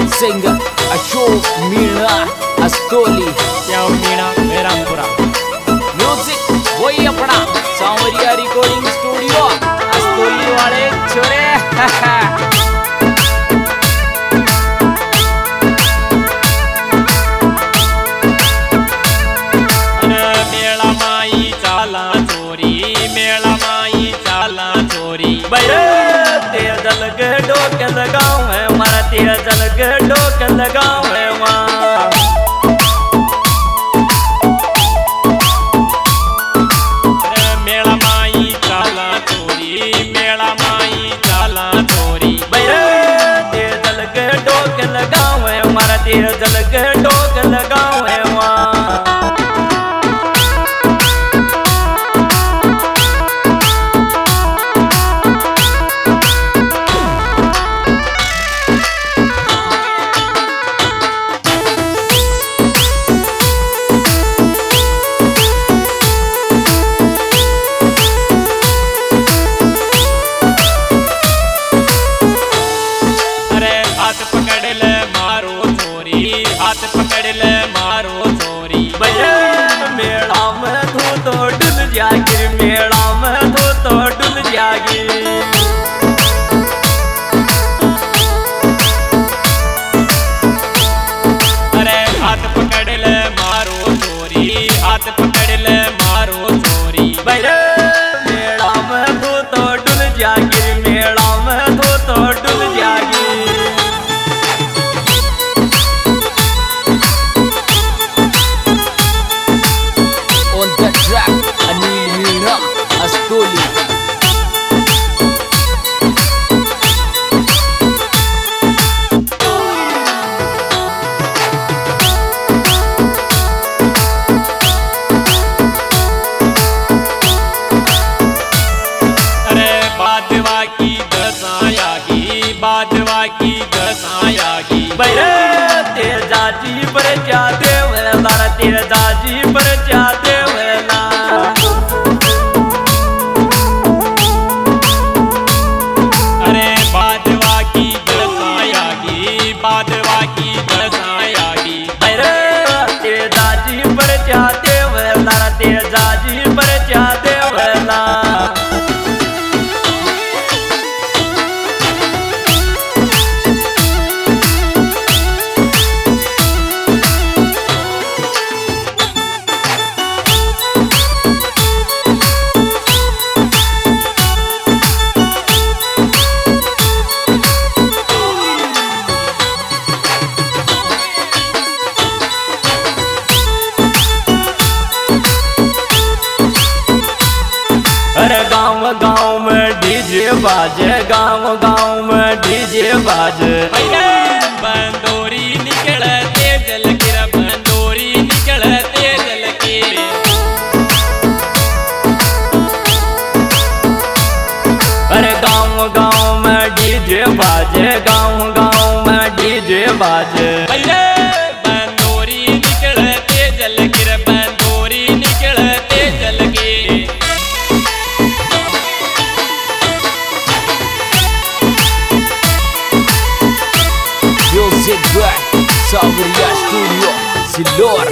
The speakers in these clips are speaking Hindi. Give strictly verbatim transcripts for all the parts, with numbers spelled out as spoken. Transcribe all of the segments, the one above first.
सिंगर अशोक मीणा अस्तोली क्या मीणा मेरामपुरा म्यूजिक वही अपना सांवरिया रिकॉर्डिंग स्टूडियो अस्तोली वाले छोरे मेला माई चाला चोरी मेला माई चाला चोरी भैया तेरा जल के डोक लगाओ है मारा तेरा जल के डोक लगाओ है वहाँ मेला माई चाला चोरी मेला माई चाला चोरी भैया तेरा जल के डोक लगाओ है मारा तेरा जल के डोक लगाओ है वहाँ हाथ पकड़ ले मारो चोरी भैया मेला में तू तो डुल जागी मेला में तू तो डुल जागी अरे हाथ पकड़ ले मारो चोरी हाथ पकड़ ले मारो चोरी भैया मेला में तू तो डुल जागी मेला में तू तो डुल जागी अस्तोली अरे बादवा की दसायागी बादवा की दसायागी भैया तेरे जाजी पर क्या देवला तेरे जाजी पर क्या देवला अरे बादवा की दसायागी बादवा की दसायागी भैया तेरे जाजी पर क्या देवला तेरे जाजी पर क्या देवला अरे गाँव गाँव में डीजे बाजे गाँव गाँव में डीजे बाजे बंदोरी निकलते जल के बंदोरी निकलते जल के अरे गाँव गाँव में डीजे बाजे गाँव गाँव में डीजे बाजे बंदोरी निकलते जल के बंदोरी निकलते जल के म्यूजिक बाय सांवरिया स्टूडियो सिल्लोर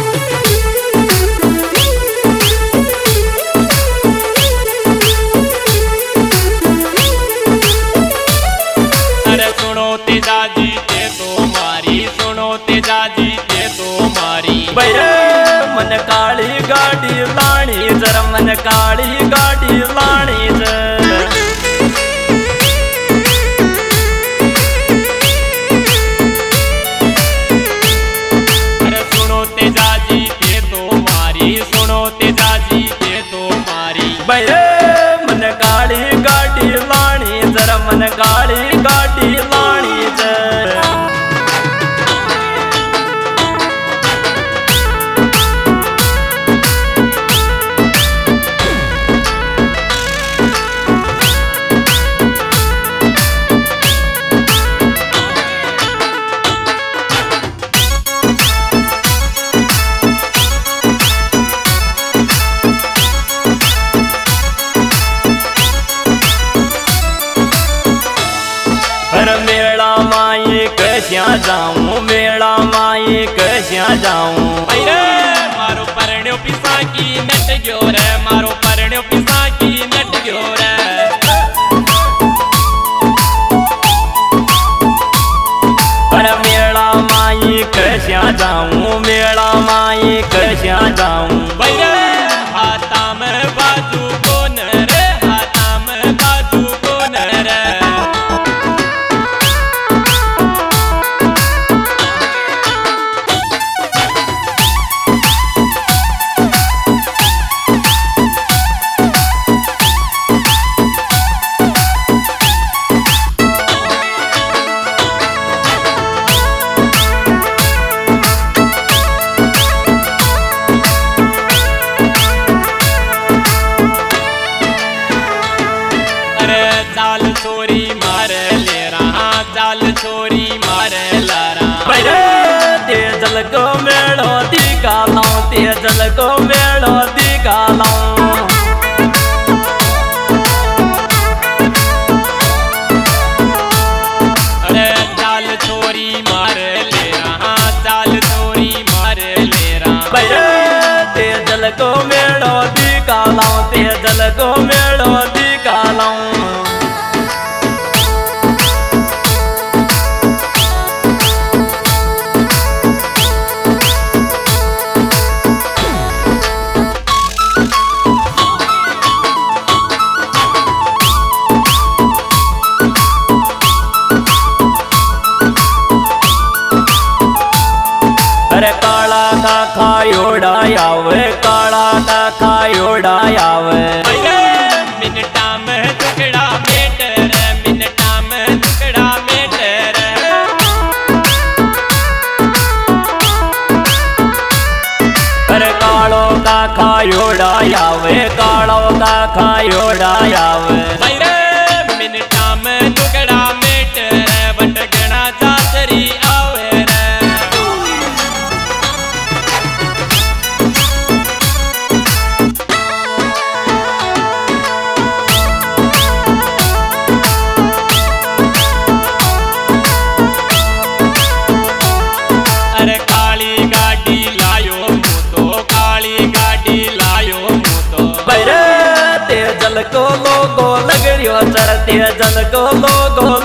अरे सुनो तेजा जी ते तो मारी सुनो तेजा जी ते तो मारी भैया मन काली गाड़ी लानी जरा मन काली गाड़ी लानी जरा अरे सुनो तेजा जी ते तो मारी सुनो तेजा जी ते तो मारी भैया मन काली गाड़ी लानी जरा मन काली गाड़ी लानी जरा कश्या जाऊं मेला माई कश्या जाऊं अरे मारो परण्यो पिसा की नट गयो रे मारो परण्यो पिसा की नट गयो रे अरे मेला माई कश्या जाऊं मेला माई कश्या जाऊं भैया हाथा में बाजू कौन रे हाथा में बाजू कौन रे चाल छोरी मारे ले रहा चाल छोरी मारे लारा ते जल को मेड़ो दिखालाऊं ते जल को मेड़ो दिखालाऊं अरे चाल छोरी मारे ले रहा चाल छोरी मारे ले रहा ते जल को मेड़ो दिखालाऊं ते जल को मेड़ो दिखालाऊं अरे काला का खायोड़ा आवे काला का खायोड़ा आवे मिनटा में टुकड़ा मेटर मिनटा में टुकड़ा मेटर अरे कालो का खायोड़ा आवे कालो का खायोड़ा आवे मिनटा में टुकड़ा मेटर बटगना चाचरी आवे अरे काली गाड़ी लायो मुतो काली गाड़ी लायो मुतो ते जल को लोगो लग रियो चर ते जल को लोगो